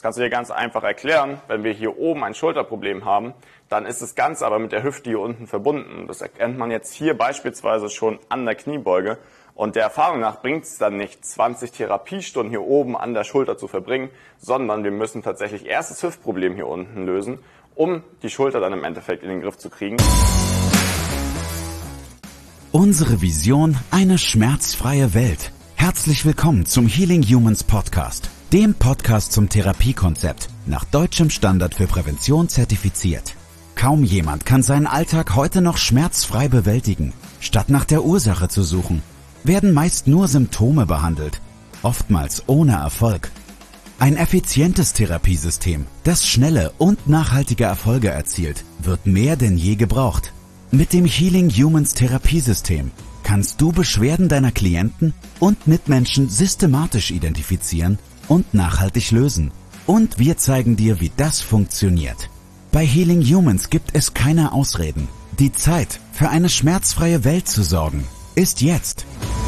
kannst du dir ganz einfach erklären. Wenn wir hier oben ein Schulterproblem haben, dann ist das Ganze aber mit der Hüfte hier unten verbunden. Das erkennt man jetzt hier beispielsweise schon an der Kniebeuge. Und der Erfahrung nach bringt es dann nicht, 20 Therapiestunden hier oben an der Schulter zu verbringen, sondern wir müssen tatsächlich erst das Hüftproblem hier unten lösen, um die Schulter dann im Endeffekt in den Griff zu kriegen. Unsere Vision: eine schmerzfreie Welt. Herzlich willkommen zum Healing Humans Podcast, dem Podcast zum Therapiekonzept, nach deutschem Standard für Prävention zertifiziert. Kaum jemand kann seinen Alltag heute noch schmerzfrei bewältigen. Statt nach der Ursache zu suchen, werden meist nur Symptome behandelt, oftmals ohne Erfolg. Ein effizientes Therapiesystem, das schnelle und nachhaltige Erfolge erzielt, wird mehr denn je gebraucht. Mit dem Healing Humans Therapiesystem kannst du Beschwerden deiner Klienten und Mitmenschen systematisch identifizieren und nachhaltig lösen. Und wir zeigen dir, wie das funktioniert. Bei Healing Humans gibt es keine Ausreden. Die Zeit, für eine schmerzfreie Welt zu sorgen, ist jetzt.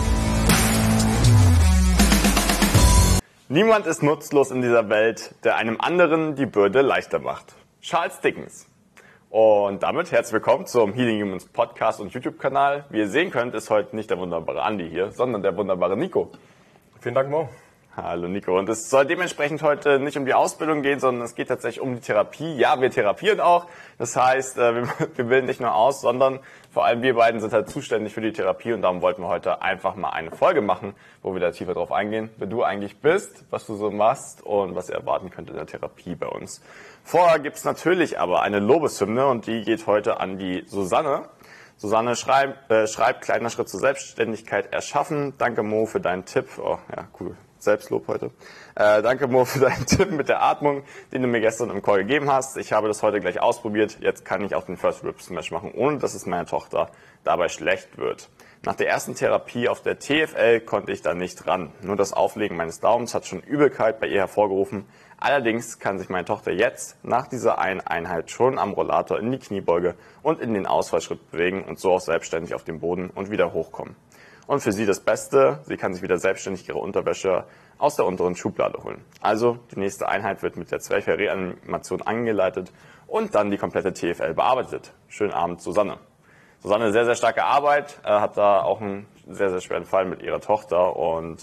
Niemand ist nutzlos in dieser Welt, der einem anderen die Bürde leichter macht. Charles Dickens. Und damit herzlich willkommen zum Healing Humans Podcast und YouTube-Kanal. Wie ihr sehen könnt, ist heute nicht der wunderbare Andi hier, sondern der wunderbare Nico. Vielen Dank, Mo. Hallo Nico. Und es soll dementsprechend heute nicht um die Ausbildung gehen, sondern es geht tatsächlich um die Therapie. Ja, wir therapieren auch. Das heißt, wir bilden nicht nur aus, sondern vor allem wir beiden sind halt zuständig für die Therapie. Und darum wollten wir heute einfach mal eine Folge machen, wo wir da tiefer drauf eingehen, wer du eigentlich bist, was du so machst und was ihr erwarten könnt in der Therapie bei uns. Vorher gibt's natürlich aber eine Lobeshymne und die geht heute an die Susanne. Susanne schreibt, kleiner Schritt zur Selbstständigkeit erschaffen. Danke Mo für deinen Tipp. Oh ja, cool. Selbstlob heute. Danke Mo für deinen Tipp mit der Atmung, den du mir gestern im Call gegeben hast. Ich habe das heute gleich ausprobiert. Jetzt kann ich auch den First Rib Smash machen, ohne dass es meiner Tochter dabei schlecht wird. Nach der ersten Therapie auf der TFL konnte ich da nicht ran. Nur das Auflegen meines Daumens hat schon Übelkeit bei ihr hervorgerufen. Allerdings kann sich meine Tochter jetzt nach dieser einen Einheit schon am Rollator in die Kniebeuge und in den Ausfallschritt bewegen und so auch selbstständig auf den Boden und wieder hochkommen. Und für sie das Beste, sie kann sich wieder selbstständig ihre Unterwäsche aus der unteren Schublade holen. Also die nächste Einheit wird mit der Zwerchfell-Reanimation angeleitet und dann die komplette TFL bearbeitet. Schönen Abend, Susanne. Susanne, sehr, sehr starke Arbeit, hat da auch einen sehr, sehr schweren Fall mit ihrer Tochter. Und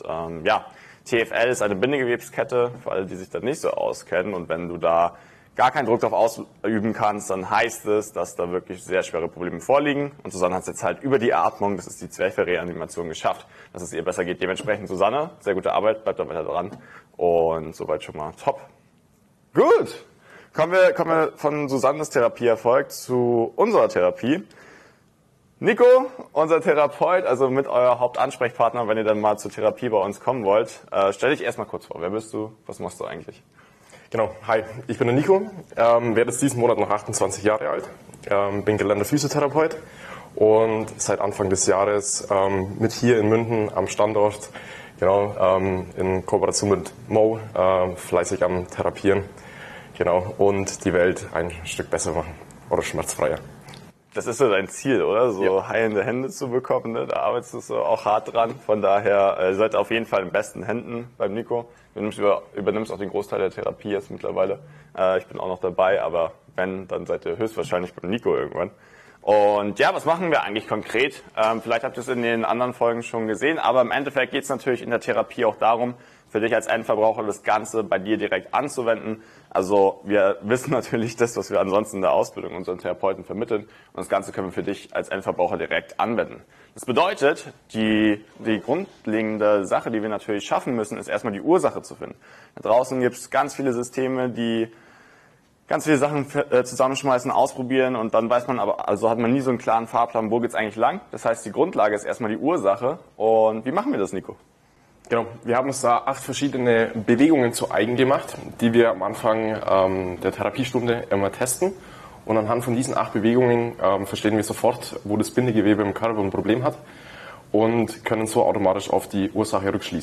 TFL ist eine Bindegewebskette, für alle, die sich da nicht so auskennen. Und wenn du da gar keinen Druck darauf ausüben kannst, dann heißt es, dass da wirklich sehr schwere Probleme vorliegen. Und Susanne hat es jetzt halt über die Atmung, das ist die Zwerchfell-Reanimation, geschafft, dass es ihr besser geht. Dementsprechend, Susanne, sehr gute Arbeit, bleibt da weiter dran. Und soweit schon mal top. Gut, kommen wir von Susannes Therapieerfolg zu unserer Therapie. Nico, unser Therapeut, also mit euer Hauptansprechpartner, wenn ihr dann mal zur Therapie bei uns kommen wollt, stell dich erstmal kurz vor. Wer bist du? Was machst du eigentlich? Genau, hi, ich bin der Nico, werde jetzt diesen Monat noch 28 Jahre alt, bin gelernter Physiotherapeut und seit Anfang des Jahres mit hier in München am Standort, genau, in Kooperation mit Mo, fleißig am Therapieren, genau, und die Welt ein Stück besser machen oder schmerzfreier. Das ist so dein Ziel, oder? So ja. Heilende Hände zu bekommen, ne? Da arbeitest du so auch hart dran. Von daher seid ihr auf jeden Fall in besten Händen beim Nico. Du übernimmst auch den Großteil der Therapie jetzt mittlerweile. Ich bin auch noch dabei, aber wenn, dann seid ihr höchstwahrscheinlich beim Nico irgendwann. Und ja, was machen wir eigentlich konkret? Vielleicht habt ihr es in den anderen Folgen schon gesehen, aber im Endeffekt geht es natürlich in der Therapie auch darum, für dich als Endverbraucher das Ganze bei dir direkt anzuwenden. Also wir wissen natürlich das, was wir ansonsten in der Ausbildung unseren Therapeuten vermitteln. Und das Ganze können wir für dich als Endverbraucher direkt anwenden. Das bedeutet, die grundlegende Sache, die wir natürlich schaffen müssen, ist erstmal die Ursache zu finden. Da draußen gibt es ganz viele Systeme, die ganz viele Sachen zusammenschmeißen, ausprobieren und dann weiß man aber, also hat man nie so einen klaren Fahrplan, wo geht's eigentlich lang. Das heißt, die Grundlage ist erstmal die Ursache. Und wie machen wir das, Nico? Genau, wir haben uns da 8 verschiedene Bewegungen zu eigen gemacht, die wir am Anfang der Therapiestunde immer testen. Und anhand von diesen 8 Bewegungen verstehen wir sofort, wo das Bindegewebe im Körper ein Problem hat und können so automatisch auf die Ursache rückschließen.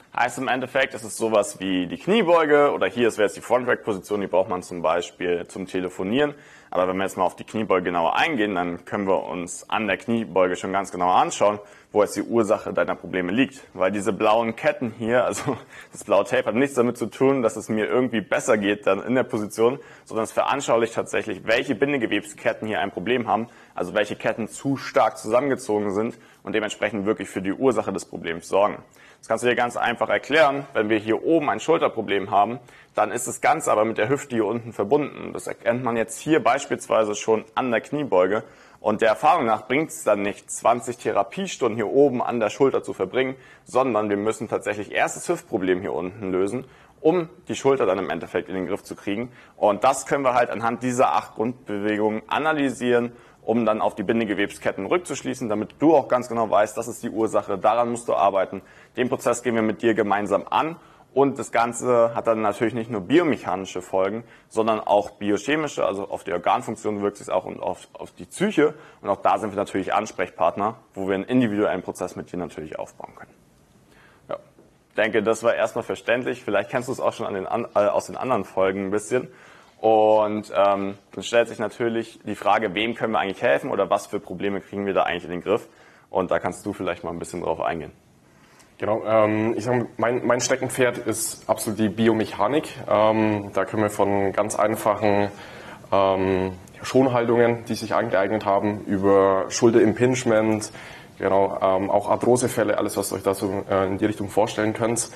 Heißt im Endeffekt, es ist sowas wie die Kniebeuge oder hier wäre jetzt die Frontrack-Position, die braucht man zum Beispiel zum Telefonieren. Aber wenn wir jetzt mal auf die Kniebeuge genauer eingehen, dann können wir uns an der Kniebeuge schon ganz genau anschauen, wo jetzt die Ursache deiner Probleme liegt. Weil diese blauen Ketten hier, also das blaue Tape hat nichts damit zu tun, dass es mir irgendwie besser geht dann in der Position, sondern es veranschaulicht tatsächlich, welche Bindegewebsketten hier ein Problem haben, also welche Ketten zu stark zusammengezogen sind und dementsprechend wirklich für die Ursache des Problems sorgen. Das kannst du dir ganz einfach erklären. Wenn wir hier oben ein Schulterproblem haben, dann ist das Ganze aber mit der Hüfte hier unten verbunden. Das erkennt man jetzt hier beispielsweise schon an der Kniebeuge. Und der Erfahrung nach bringt es dann nicht, 20 Therapiestunden hier oben an der Schulter zu verbringen, sondern wir müssen tatsächlich erst das Hüftproblem hier unten lösen, um die Schulter dann im Endeffekt in den Griff zu kriegen. Und das können wir halt anhand dieser 8 Grundbewegungen analysieren, um dann auf die Bindegewebsketten rückzuschließen, damit du auch ganz genau weißt, das ist die Ursache, daran musst du arbeiten. Den Prozess gehen wir mit dir gemeinsam an und das Ganze hat dann natürlich nicht nur biomechanische Folgen, sondern auch biochemische, also auf die Organfunktion wirkt es auch und auf die Psyche und auch da sind wir natürlich Ansprechpartner, wo wir einen individuellen Prozess mit dir natürlich aufbauen können. Ja. Ich denke, das war erstmal verständlich, vielleicht kennst du es auch schon aus den anderen Folgen ein bisschen. Und dann stellt sich natürlich die Frage, wem können wir eigentlich helfen oder was für Probleme kriegen wir da eigentlich in den Griff? Und da kannst du vielleicht mal ein bisschen drauf eingehen. Genau, ich sage, mein Steckenpferd ist absolut die Biomechanik. Da können wir von ganz einfachen Schonhaltungen, die sich angeeignet haben, über Schulterimpingement, genau, auch Arthrosefälle, alles was ihr euch da so in die Richtung vorstellen könnt,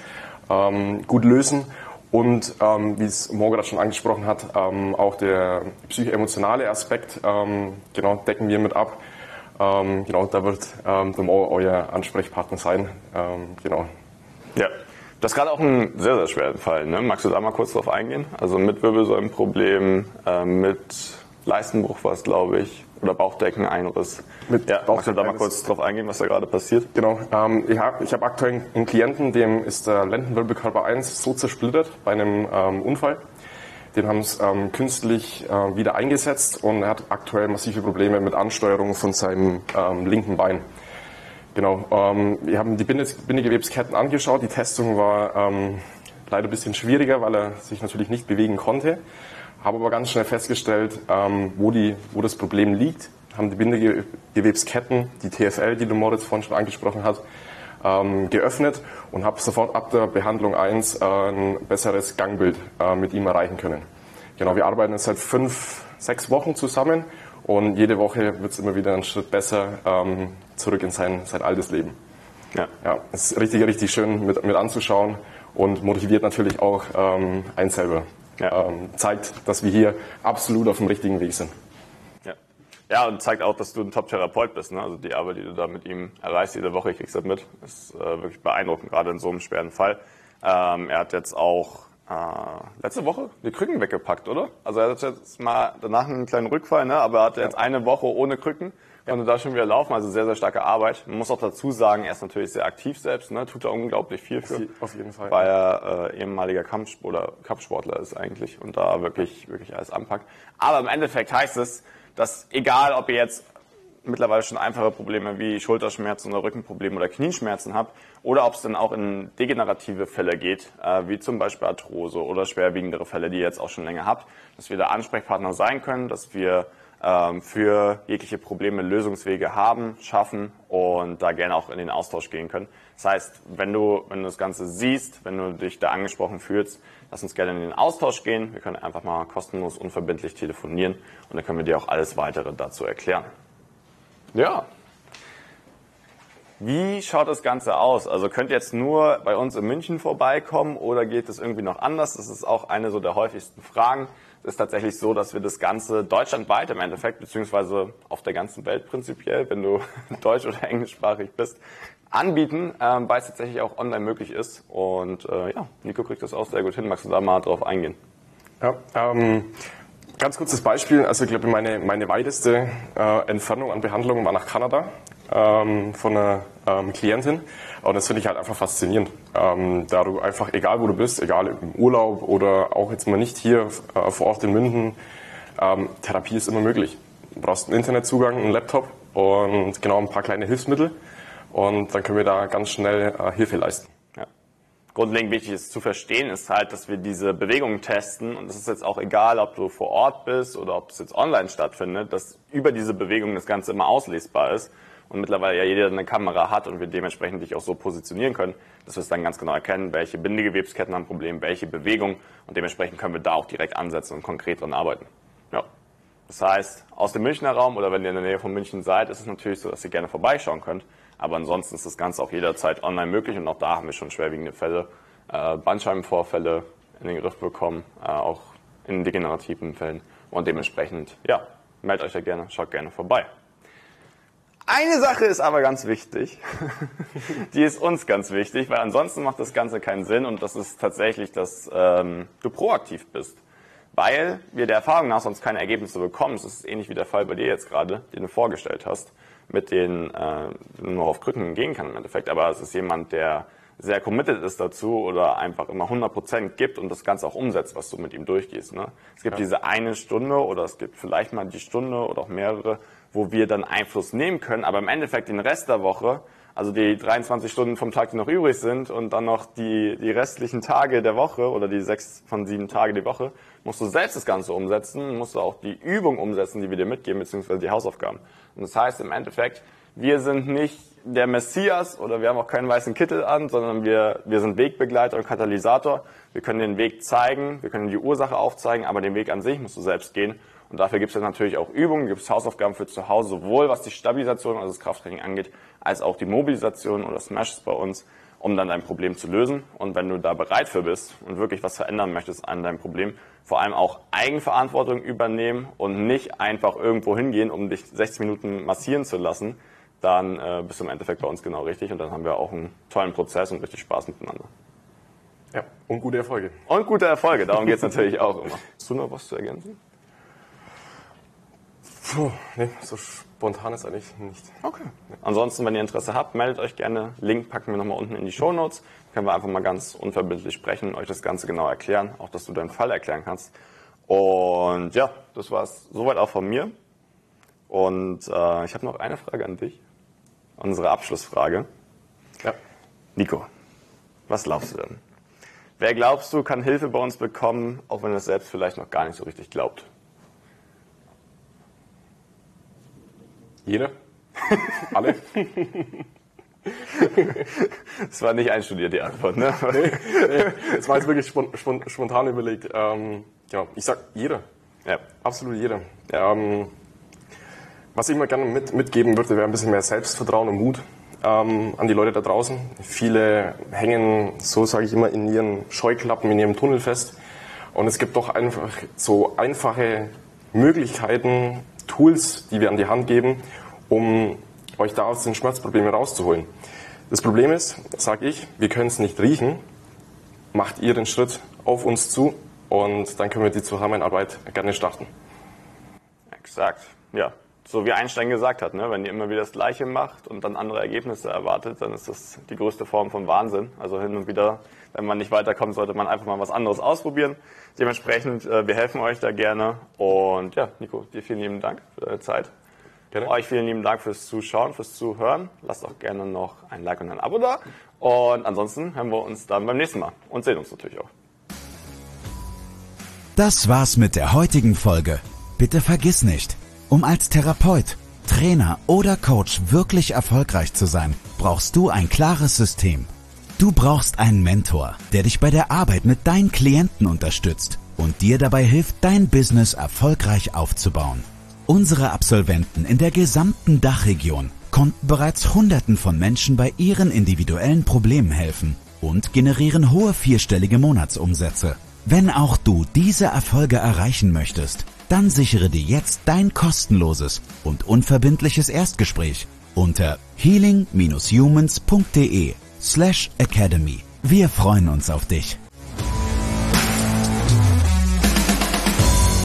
gut lösen. Und wie es Mo gerade schon angesprochen hat, auch der psychoemotionale Aspekt, genau, decken wir mit ab. Genau, da wird der Mo euer Ansprechpartner sein. Genau. Ja, das ist gerade auch ein sehr, sehr schwerer Fall. Ne? Magst du da mal kurz drauf eingehen? Also mit Wirbelsäulenproblem, mit Leistenbruch war es, glaube ich, oder Bauchdeckeneinriss. Magst du da mal kurz drauf eingehen, was da gerade passiert? Genau, ich hab aktuell einen Klienten, dem ist der Lendenwirbelkörper 1 so zersplittert bei einem Unfall. Den haben es künstlich wieder eingesetzt und er hat aktuell massive Probleme mit Ansteuerung von seinem linken Bein. Genau, wir haben die Bindegewebsketten angeschaut. Die Testung war leider ein bisschen schwieriger, weil er sich natürlich nicht bewegen konnte. Habe aber ganz schnell festgestellt, wo das Problem liegt. Haben die Bindegewebsketten, die TFL, die Moritz vorhin schon angesprochen hat, geöffnet und habe sofort ab der Behandlung 1 ein besseres Gangbild mit ihm erreichen können. Genau, wir arbeiten jetzt seit 5-6 Wochen zusammen und jede Woche wird es immer wieder einen Schritt besser zurück in sein altes Leben. Ja, es ist richtig, richtig schön mit anzuschauen und motiviert natürlich auch einen selber. Ja. Zeigt, dass wir hier absolut auf dem richtigen Weg sind. Ja, und zeigt auch, dass du ein Top-Therapeut bist. Ne? Also die Arbeit, die du da mit ihm erreichst, jede Woche, ich krieg's das mit, ist wirklich beeindruckend, gerade in so einem schweren Fall. Er hat jetzt auch letzte Woche die Krücken weggepackt, oder? Also er hat jetzt mal danach einen kleinen Rückfall, ne? Aber er hatte jetzt eine Woche ohne Krücken. Konnte da schon wieder laufen, also sehr, sehr starke Arbeit. Man muss auch dazu sagen, er ist natürlich sehr aktiv selbst, ne? Tut da unglaublich viel für. Auf jeden Fall. Weil er ehemaliger Kampfsportler ist eigentlich und da wirklich alles anpackt. Aber im Endeffekt heißt es, dass egal, ob ihr jetzt mittlerweile schon einfache Probleme wie Schulterschmerzen oder Rückenprobleme oder Knieschmerzen habt oder ob es dann auch in degenerative Fälle geht, wie zum Beispiel Arthrose oder schwerwiegendere Fälle, die ihr jetzt auch schon länger habt, dass wir da Ansprechpartner sein können, dass wir für jegliche Probleme Lösungswege haben, schaffen und da gerne auch in den Austausch gehen können. Das heißt, wenn du das Ganze siehst, wenn du dich da angesprochen fühlst, lass uns gerne in den Austausch gehen. Wir können einfach mal kostenlos, unverbindlich telefonieren und dann können wir dir auch alles Weitere dazu erklären. Ja. Wie schaut das Ganze aus? Also könnt ihr jetzt nur bei uns in München vorbeikommen oder geht es irgendwie noch anders? Das ist auch eine so der häufigsten Fragen. Es ist tatsächlich so, dass wir das Ganze deutschlandweit im Endeffekt, beziehungsweise auf der ganzen Welt prinzipiell, wenn du deutsch- oder englischsprachig bist, anbieten, weil es tatsächlich auch online möglich ist. Und Nico kriegt das auch sehr gut hin. Magst du da mal drauf eingehen? Ja, ganz kurzes Beispiel. Also ich glaube, meine weiteste Entfernung an Behandlungen war nach Kanada von einer Klientin. Und das finde ich halt einfach faszinierend. Da du einfach, egal wo du bist, egal im Urlaub oder auch jetzt mal nicht hier vor Ort in München, Therapie ist immer möglich. Du brauchst einen Internetzugang, einen Laptop und genau ein paar kleine Hilfsmittel. Und dann können wir da ganz schnell Hilfe leisten. Ja. grundlegend wichtig ist zu verstehen, ist halt, dass wir diese Bewegungen testen und es ist jetzt auch egal, ob du vor Ort bist oder ob es jetzt online stattfindet, dass über diese Bewegungen das Ganze immer auslesbar ist und mittlerweile ja jeder eine Kamera hat und wir dementsprechend dich auch so positionieren können, dass wir es dann ganz genau erkennen, welche Bindegewebsketten haben ein Problem, welche Bewegung und dementsprechend können wir da auch direkt ansetzen und konkret dran arbeiten. Ja. Das heißt, aus dem Münchner Raum oder wenn ihr in der Nähe von München seid, ist es natürlich so, dass ihr gerne vorbeischauen könnt. Aber ansonsten ist das Ganze auch jederzeit online möglich und auch da haben wir schon schwerwiegende Fälle, Bandscheibenvorfälle in den Griff bekommen, auch in degenerativen Fällen und dementsprechend, ja, meldet euch da gerne, schaut gerne vorbei. Eine Sache ist aber ganz wichtig, die ist uns ganz wichtig, weil ansonsten macht das Ganze keinen Sinn und das ist tatsächlich, dass du proaktiv bist. Weil wir der Erfahrung nach sonst keine Ergebnisse bekommen. Das ist ähnlich wie der Fall bei dir jetzt gerade, den du vorgestellt hast, mit denen nur auf Krücken gehen kann im Endeffekt. Aber es ist jemand, der sehr committed ist dazu oder einfach immer 100% gibt und das Ganze auch umsetzt, was du mit ihm durchgehst. Ne? Es gibt diese eine Stunde oder es gibt vielleicht mal die Stunde oder auch mehrere, wo wir dann Einfluss nehmen können. Aber im Endeffekt den Rest der Woche, also die 23 Stunden vom Tag, die noch übrig sind und dann noch die restlichen Tage der Woche oder die 6 von 7 Tage die Woche, musst du selbst das Ganze umsetzen, musst du auch die Übung umsetzen, die wir dir mitgeben, beziehungsweise die Hausaufgaben. Und das heißt im Endeffekt, wir sind nicht der Messias oder wir haben auch keinen weißen Kittel an, sondern wir sind Wegbegleiter und Katalysator. Wir können den Weg zeigen, wir können die Ursache aufzeigen, aber den Weg an sich musst du selbst gehen. Und dafür gibt es natürlich auch Übungen, gibt es Hausaufgaben für zu Hause, sowohl was die Stabilisation, also das Krafttraining angeht, als auch die Mobilisation oder Smashes bei uns, um dann dein Problem zu lösen. Und wenn du da bereit für bist und wirklich was verändern möchtest an deinem Problem, vor allem auch Eigenverantwortung übernehmen und nicht einfach irgendwo hingehen, um dich 60 Minuten massieren zu lassen, dann bist du im Endeffekt bei uns genau richtig und dann haben wir auch einen tollen Prozess und richtig Spaß miteinander. Ja, und gute Erfolge. Und gute Erfolge, darum geht es natürlich auch immer. Hast du noch was zu ergänzen? Nee, so spontan ist eigentlich nicht. Okay. Ansonsten, wenn ihr Interesse habt, meldet euch gerne. Link packen wir nochmal unten in die Shownotes. Können wir einfach mal ganz unverbindlich sprechen und euch das Ganze genau erklären. Auch, dass du deinen Fall erklären kannst. Und ja, das war es soweit auch von mir. Und ich habe noch eine Frage an dich. Unsere Abschlussfrage. Ja. Nico, was glaubst du denn? Wer glaubst du, kann Hilfe bei uns bekommen, auch wenn er es selbst vielleicht noch gar nicht so richtig glaubt? Jeder? Alle? Das war nicht einstudiert, die Antwort, ne? Nee, das war jetzt wirklich spontan überlegt. Genau, ich sag jeder. Ja. Absolut jeder. Ja. Was ich mal gerne mitgeben würde, wäre ein bisschen mehr Selbstvertrauen und Mut an die Leute da draußen. Viele hängen, so sage ich immer, in ihren Scheuklappen, in ihrem Tunnel fest. Und es gibt doch einfach so einfache Möglichkeiten, Tools, die wir an die Hand geben, um euch da aus den Schmerzproblemen rauszuholen. Das Problem ist, sage ich, wir können es nicht riechen. Macht ihr den Schritt auf uns zu und dann können wir die Zusammenarbeit gerne starten. Exakt, ja. So wie Einstein gesagt hat, ne? Wenn ihr immer wieder das Gleiche macht und dann andere Ergebnisse erwartet, dann ist das die größte Form von Wahnsinn. Also hin und wieder, wenn man nicht weiterkommt, sollte man einfach mal was anderes ausprobieren. Dementsprechend, wir helfen euch da gerne. Und ja, Nico, dir vielen lieben Dank für deine Zeit. Gerne. Euch vielen lieben Dank fürs Zuschauen, fürs Zuhören. Lasst auch gerne noch ein Like und ein Abo da. Und ansonsten hören wir uns dann beim nächsten Mal und sehen uns natürlich auch. Das war's mit der heutigen Folge. Bitte vergiss nicht, um als Therapeut, Trainer oder Coach wirklich erfolgreich zu sein, brauchst du ein klares System. Du brauchst einen Mentor, der dich bei der Arbeit mit deinen Klienten unterstützt und dir dabei hilft, dein Business erfolgreich aufzubauen. Unsere Absolventen in der gesamten Dachregion konnten bereits Hunderten von Menschen bei ihren individuellen Problemen helfen und generieren hohe 4-stellige Monatsumsätze. Wenn auch du diese Erfolge erreichen möchtest, dann sichere dir jetzt dein kostenloses und unverbindliches Erstgespräch unter healing-humans.de/academy. Wir freuen uns auf dich.